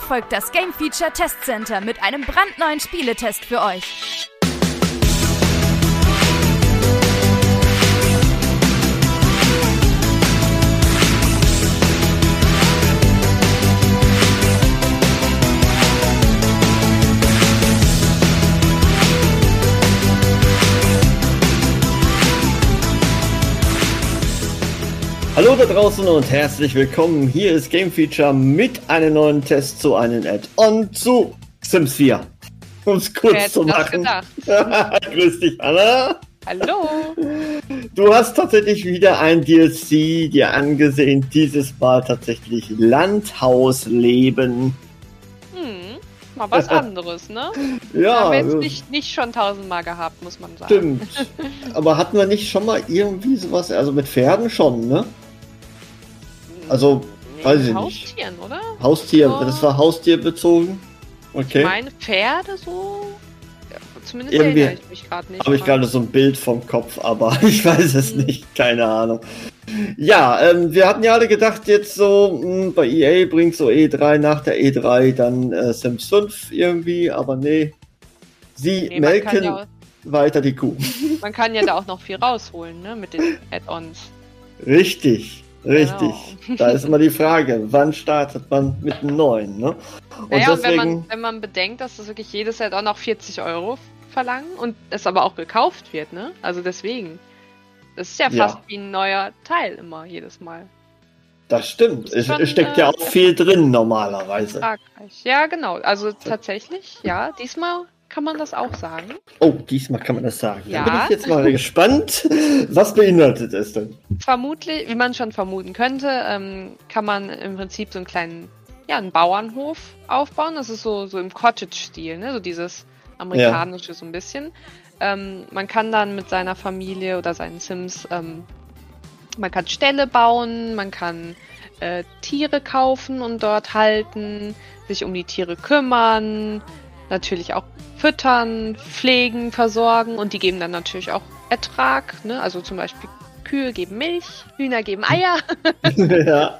folgt das Game Feature Test Center mit einem brandneuen Spieletest für euch. Hallo da draußen und herzlich willkommen. Hier ist Game Feature mit einem neuen Test zu einem Add-on zu Sims 4. Um es kurz zu machen. Grüß dich, Anna. Hallo. Du hast tatsächlich wieder ein DLC dir angesehen. Dieses Mal tatsächlich Landhausleben. Mal was anderes, ne? Ja. Haben wir jetzt nicht schon 1000-mal gehabt, muss man sagen. Stimmt. Aber hatten wir nicht schon mal irgendwie sowas, also mit Pferden schon, ne? Also, weiß ich nicht. Haustieren, oder? Haustier, So. das war haustierbezogen? Okay. Ich meine, Pferde so? Ja, zumindest Irgendwie erinnere ich mich gerade nicht. Habe ich gerade so ein Bild vom Kopf, aber ich weiß es nicht, keine Ahnung. Ja, wir hatten ja alle gedacht, jetzt so bei EA bringt so E3, nach der E3 dann Sims 5 irgendwie, aber nee. Sie melken weiter die Kuh. Man kann ja da auch noch viel rausholen, ne, mit den Add-ons. Richtig. Genau. Da ist immer die Frage, wann startet man mit einem neuen, ne? Und naja, deswegen, wenn man bedenkt, dass das wirklich jedes Add-on auch 40 € verlangen und es aber auch gekauft wird, ne? Also deswegen. Das ist ja fast wie ein neuer Teil immer, jedes Mal. Das stimmt. Es steckt ja auch viel drin normalerweise. Ja, genau. Also tatsächlich, ja, diesmal kann man das auch sagen. Oh, diesmal kann man das sagen. Ja. Da bin ich jetzt mal gespannt. Was beinhaltet es denn? Vermutlich, wie man schon vermuten könnte, kann man im Prinzip so einen kleinen, einen Bauernhof aufbauen. Das ist so im Cottage-Stil, ne? So dieses amerikanische so ein bisschen. Man kann dann mit seiner Familie oder seinen Sims, man kann Ställe bauen, man kann Tiere kaufen und dort halten, sich um die Tiere kümmern, natürlich auch füttern, pflegen, versorgen und die geben dann natürlich auch Ertrag, ne? Also zum Beispiel Kühe geben Milch, Hühner geben Eier. Ja.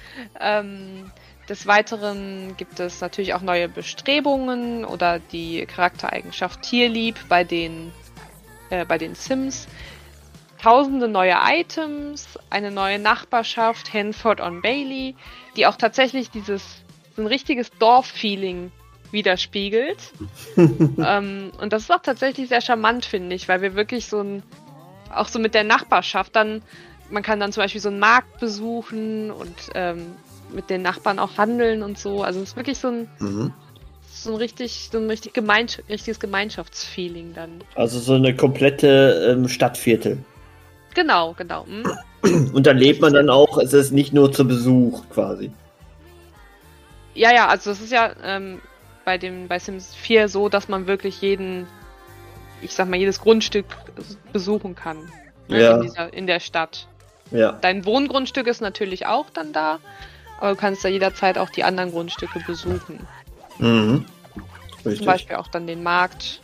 Des Weiteren gibt es natürlich auch neue Bestrebungen oder die Charaktereigenschaft Tierlieb bei den Sims. Tausende neue Items, eine neue Nachbarschaft, Hanford-on-Bailey, die auch tatsächlich so ein richtiges Dorf-Feeling widerspiegelt. Und das ist auch tatsächlich sehr charmant, finde ich, weil wir wirklich auch so mit der Nachbarschaft man kann dann zum Beispiel so einen Markt besuchen und mit den Nachbarn auch handeln und so. Also es ist wirklich so ein richtiges Gemeinschaftsfeeling dann. Also so eine komplette Stadtviertel. Genau. Und dann lebt man dann auch, es ist nicht nur zu Besuch quasi. Ja, also es ist ja bei Sims 4 so, dass man wirklich jedes Grundstück besuchen kann. Ne, Ja. In der Stadt. Ja. Dein Wohngrundstück ist natürlich auch dann da, aber du kannst da jederzeit auch die anderen Grundstücke besuchen. Mhm. Richtig. Zum Beispiel auch dann den Markt.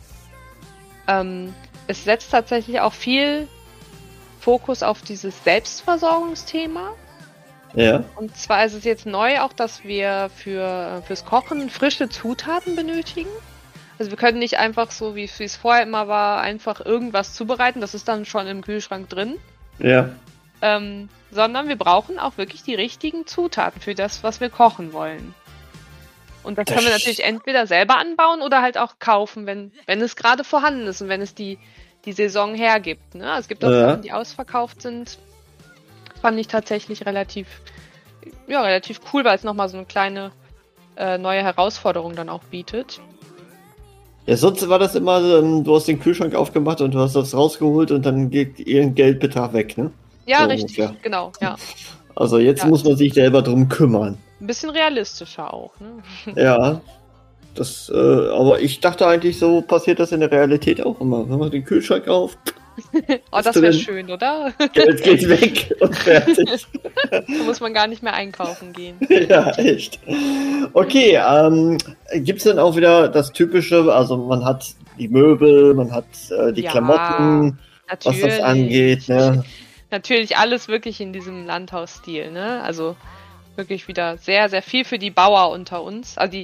Es setzt tatsächlich auch viel Fokus auf dieses Selbstversorgungsthema. Ja. Und zwar ist es jetzt neu auch, dass wir fürs Kochen frische Zutaten benötigen. Also wir können nicht einfach so, wie es vorher immer war, einfach irgendwas zubereiten. Das ist dann schon im Kühlschrank drin. Ja. Sondern wir brauchen auch wirklich die richtigen Zutaten für das, was wir kochen wollen. Und das können wir natürlich entweder selber anbauen oder halt auch kaufen, wenn es gerade vorhanden ist und wenn es die Saison hergibt. Ne? Es gibt auch Sachen, die ausverkauft sind. Fand ich tatsächlich relativ cool, weil es nochmal so eine kleine neue Herausforderung dann auch bietet. Ja, sonst war das immer, du hast den Kühlschrank aufgemacht und du hast das rausgeholt und dann geht irgendein Geldbetrag weg, ne? Ja, so richtig, ungefähr. Genau, ja. Also jetzt muss man sich selber drum kümmern. Ein bisschen realistischer auch, ne? Ja, aber ich dachte eigentlich, so passiert das in der Realität auch immer. Wenn man den Kühlschrank auf, Oh, das wäre schön, oder? Geld geht weg und fertig. Da muss man gar nicht mehr einkaufen gehen. Ja, echt. Okay, gibt's denn auch wieder das Typische, also man hat die Möbel, man hat die Klamotten, was das angeht, ne? Natürlich alles wirklich in diesem Landhausstil, ne? Also wirklich wieder sehr, sehr viel für die Bauer unter uns. Also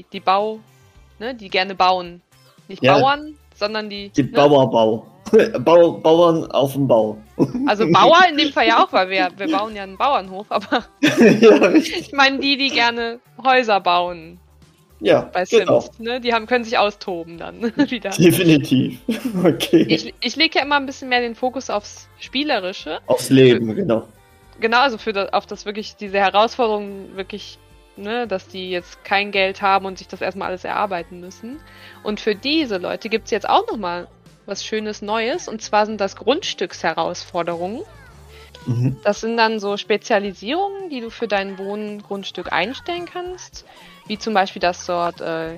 die gerne bauen. Nicht Bauern, sondern die Bauerbau. Bauern auf dem Bau. Also Bauer in dem Fall ja auch, weil wir bauen ja einen Bauernhof, aber ja, richtig. ich meine die gerne Häuser bauen. Ja, bei Sims, ne? Die können sich austoben dann wieder. Definitiv. Okay. Ich lege ja immer ein bisschen mehr den Fokus aufs Spielerische. Aufs Leben, genau. Genau, also auf das wirklich, diese Herausforderungen wirklich, ne, dass die jetzt kein Geld haben und sich das erstmal alles erarbeiten müssen. Und für diese Leute gibt es jetzt auch nochmal was Schönes Neues, und zwar sind das Grundstücksherausforderungen. Mhm. Das sind dann so Spezialisierungen, die du für dein Wohngrundstück einstellen kannst, wie zum Beispiel, dass dort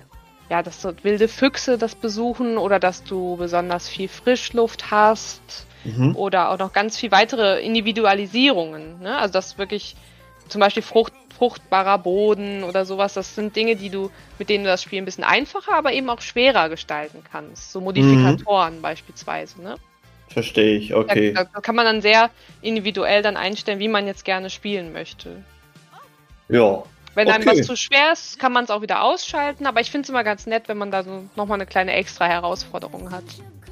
wilde Füchse das besuchen oder dass du besonders viel Frischluft hast oder auch noch ganz viel weitere Individualisierungen, ne? Also das wirklich zum Beispiel fruchtbarer Boden oder sowas, das sind Dinge, mit denen du das Spiel ein bisschen einfacher, aber eben auch schwerer gestalten kannst. So Modifikatoren beispielsweise, ne? Verstehe ich, okay. Da kann man dann sehr individuell dann einstellen, wie man jetzt gerne spielen möchte. Ja. Wenn einem was zu schwer ist, kann man es auch wieder ausschalten, aber ich finde es immer ganz nett, wenn man da so nochmal eine kleine extra Herausforderung hat.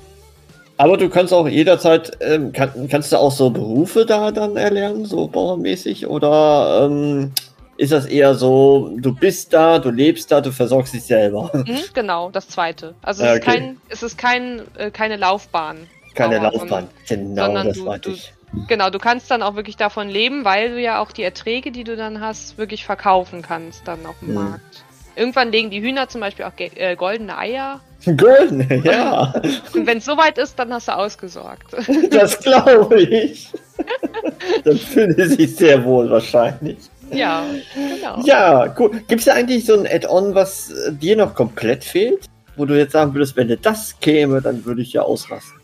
Aber du kannst auch jederzeit, kannst du auch so Berufe da dann erlernen, so bauernmäßig? Oder ist das eher so, du bist da, du lebst da, du versorgst dich selber? Genau, das Zweite. Also es ist keine Laufbahn. Keine Laufbahn, genau, das meinte ich. Genau, du kannst dann auch wirklich davon leben, weil du ja auch die Erträge, die du dann hast, wirklich verkaufen kannst dann auf dem Markt. Irgendwann legen die Hühner zum Beispiel auch goldene Eier. Goldene, ja. Und wenn es soweit ist, dann hast du ausgesorgt. Das glaube ich. Dann fühlen sie sich sehr wohl wahrscheinlich. Ja, genau. Ja, cool. Gibt es da eigentlich so ein Add-on, was dir noch komplett fehlt? Wo du jetzt sagen würdest, wenn dir das käme, dann würde ich ja ausrasten.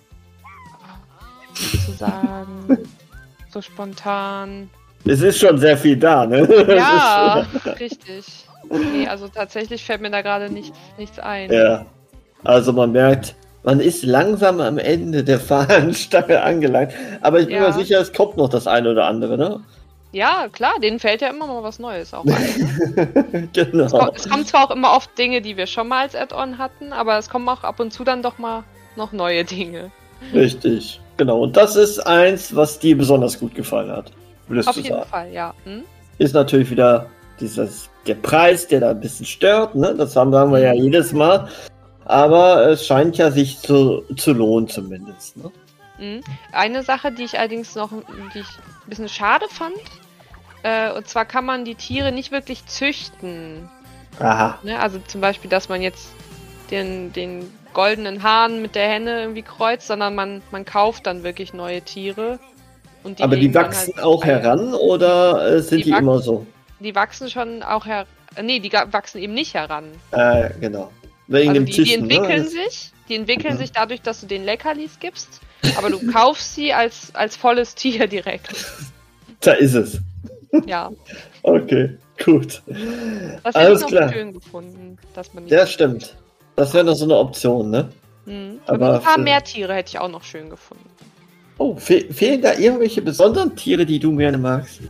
Zu sagen, so spontan. Es ist schon sehr viel da, ne? Ja, richtig. Nee, also tatsächlich fällt mir da gerade nichts ein. Ja, also man merkt, man ist langsam am Ende der Fahnenstange angelangt, aber ich bin mir sicher, es kommt noch das eine oder andere, ne? Ja, klar, denen fällt ja immer mal was Neues auch ein. Ne? Genau. Es kommen zwar auch immer oft Dinge, die wir schon mal als Add-on hatten, aber es kommen auch ab und zu dann doch mal noch neue Dinge. Richtig, genau. Und das ist eins, was dir besonders gut gefallen hat, würdest du sagen. Auf jeden Fall, ja. Ist natürlich wieder der Preis, der da ein bisschen stört, ne? Das sagen wir ja jedes Mal. Aber es scheint ja sich zu lohnen zumindest, ne? Eine Sache, die ich allerdings ein bisschen schade fand, und zwar kann man die Tiere nicht wirklich züchten. Aha. Ne? Also zum Beispiel, dass man jetzt den goldenen Hahn mit der Henne irgendwie kreuzt, sondern man kauft dann wirklich neue Tiere. Und aber die wachsen halt auch heran oder sind die immer so? Die wachsen schon auch die wachsen eben nicht heran. Genau. Wegen dem die entwickeln sich. Die entwickeln sich dadurch, dass du denen Leckerlis gibst, aber du kaufst sie als volles Tier direkt. Da ist es. Ja. Okay, gut. Das hätte ich noch schön gefunden, dass man nicht. Ja, stimmt. Das wäre noch so eine Option, ne? Aber ein paar mehr Tiere hätte ich auch noch schön gefunden. Oh, fehlen da irgendwelche besonderen Tiere, die du gerne magst?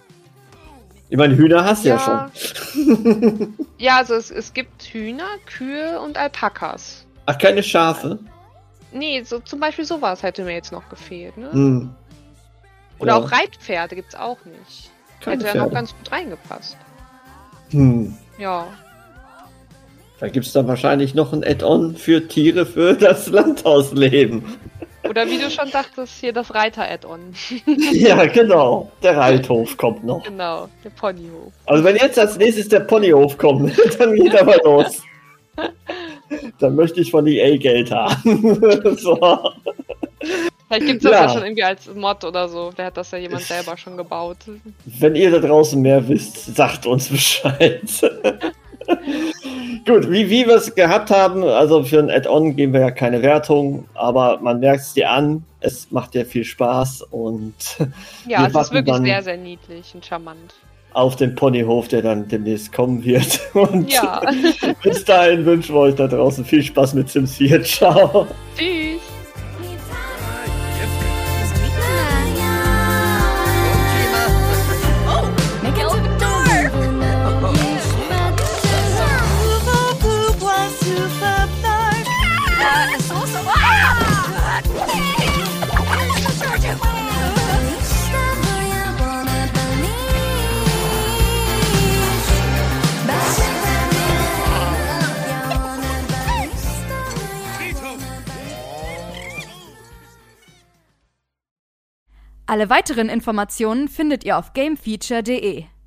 Ich meine, Hühner hast du ja schon. Ja, also es gibt Hühner, Kühe und Alpakas. Ach, keine Schafe? Nee, so, zum Beispiel sowas hätte mir jetzt noch gefehlt, ne? Oder auch Reitpferde gibt's auch nicht. Hätte ja noch ganz gut reingepasst. Ja. Da gibt's dann wahrscheinlich noch ein Add-on für Tiere für das Landhausleben. Oder wie du schon sagtest, hier das Reiter-Add-on. Ja, genau. Der Reithof kommt noch. Genau, der Ponyhof. Also wenn jetzt als nächstes der Ponyhof kommt, dann geht aber los. Dann möchte ich von EA Geld haben. So. Vielleicht gibt es das ja schon irgendwie als Mod oder so. Vielleicht hat das ja jemand selber schon gebaut. Wenn ihr da draußen mehr wisst, sagt uns Bescheid. Gut, wie wir es gehabt haben, also für ein Add-on geben wir ja keine Wertung, aber man merkt es dir an, es macht dir viel Spaß und ja, es ist wirklich sehr, sehr niedlich und charmant. Auf den Ponyhof, der dann demnächst kommen wird. Und ja. Bis dahin wünschen wir euch da draußen viel Spaß mit Sims 4. Ciao. Tschüss. Make it to the door! Alle weiteren Informationen findet ihr auf gamefeature.de.